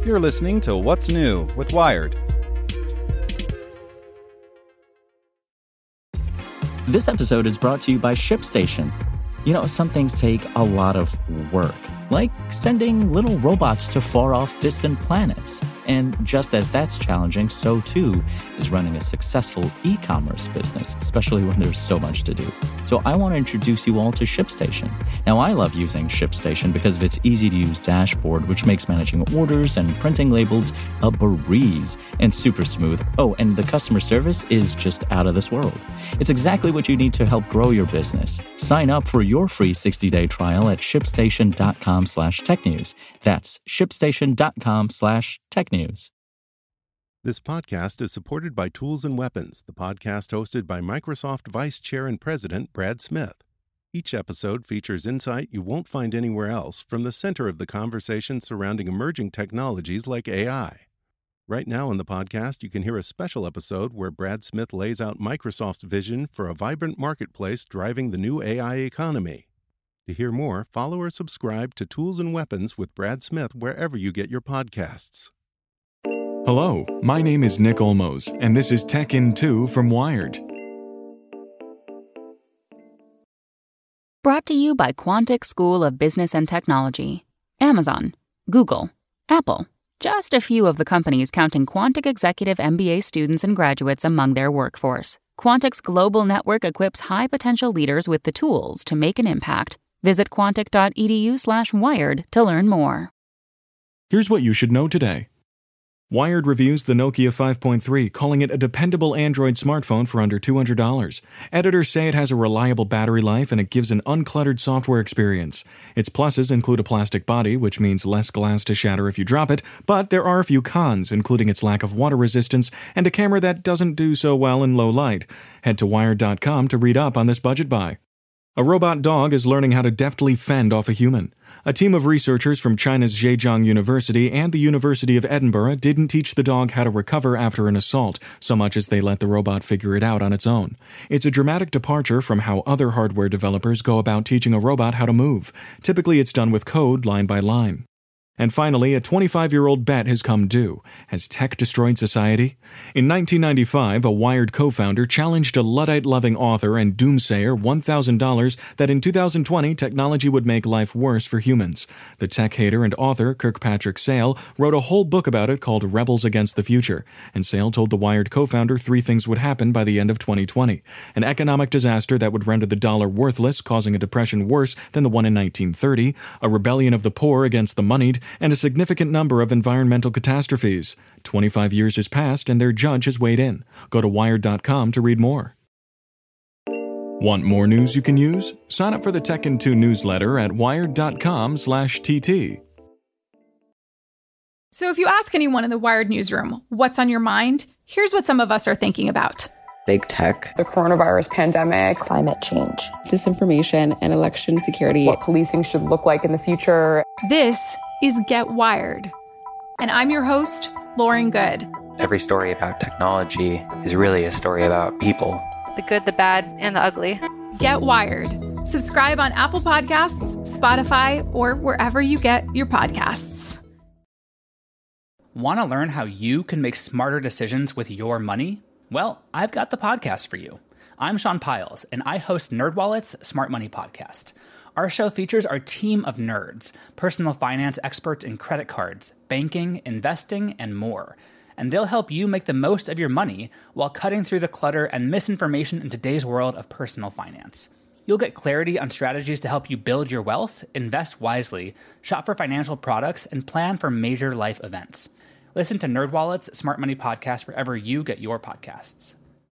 You're listening to What's New with Wired. This episode is brought to you by ShipStation. You know, some things take a lot of work, like sending little robots to far-off distant planets. And just as that's challenging, so too is running a successful e-commerce business, especially when there's so much to do. So I want to introduce you all to ShipStation. Now, I love using ShipStation because of its easy-to-use dashboard, which makes managing orders and printing labels a breeze and super smooth. Oh, and the customer service is just out of this world. It's exactly what you need to help grow your business. Sign up for your free 60-day trial at shipstation.com/technews. That's shipstation.com/technews. This podcast is supported by Tools and Weapons, the podcast hosted by Microsoft Vice Chair and President Brad Smith. Each episode features insight you won't find anywhere else from the center of the conversation surrounding emerging technologies like AI. Right now on the podcast, you can hear a special episode where Brad Smith lays out Microsoft's vision for a vibrant marketplace driving the new AI economy. To hear more, follow or subscribe to Tools and Weapons with Brad Smith wherever you get your podcasts. Hello, my name is Nick Olmos, and this is Tech in 2 from Wired. Brought to you by Quantic School of Business and Technology, Amazon, Google, Apple, just a few of the companies counting Quantic Executive MBA students and graduates among their workforce. Quantic's global network equips high-potential leaders with the tools to make an impact. Visit quantic.edu/wired to learn more. Here's what you should know today. Wired reviews the Nokia 5.3, calling it a dependable Android smartphone for under $200. Editors say it has a reliable battery life and it gives an uncluttered software experience. Its pluses include a plastic body, which means less glass to shatter if you drop it, but there are a few cons, including its lack of water resistance and a camera that doesn't do so well in low light. Head to Wired.com to read up on this budget buy. A robot dog is learning how to deftly fend off a human. A team of researchers from China's Zhejiang University and the University of Edinburgh didn't teach the dog how to recover after an assault, so much as they let the robot figure it out on its own. It's a dramatic departure from how other hardware developers go about teaching a robot how to move. Typically, it's done with code line by line. And finally, a 25-year-old bet has come due. Has tech destroyed society? In 1995, a Wired co-founder challenged a Luddite-loving author and doomsayer $1,000 that in 2020, technology would make life worse for humans. The tech hater and author, Kirkpatrick Sale, wrote a whole book about it called Rebels Against the Future. And Sale told the Wired co-founder 3 things would happen by the end of 2020. An economic disaster that would render the dollar worthless, causing a depression worse than the one in 1930, a rebellion of the poor against the moneyed, and a significant number of environmental catastrophes. 25 years has passed and their judge has weighed in. Go to Wired.com to read more. Want more news you can use? Sign up for the Tech in 2 newsletter at wired.com/TT. So if you ask anyone in the Wired newsroom, what's on your mind? Here's what some of us are thinking about. Big tech, the coronavirus pandemic, climate change, disinformation, and election security, what policing should look like in the future. This is Get Wired. And I'm your host, Lauren Good. Every story about technology is really a story about people. The good, the bad, and the ugly. Get Wired. Subscribe on Apple Podcasts, Spotify, or wherever you get your podcasts. Want to learn how you can make smarter decisions with your money? Well, I've got the podcast for you. I'm Sean Piles, and I host NerdWallet's Smart Money Podcast. Our show features our team of nerds, personal finance experts in credit cards, banking, investing, and more. And they'll help you make the most of your money while cutting through the clutter and misinformation in today's world of personal finance. You'll get clarity on strategies to help you build your wealth, invest wisely, shop for financial products, and plan for major life events. Listen to NerdWallet's Smart Money Podcast wherever you get your podcasts.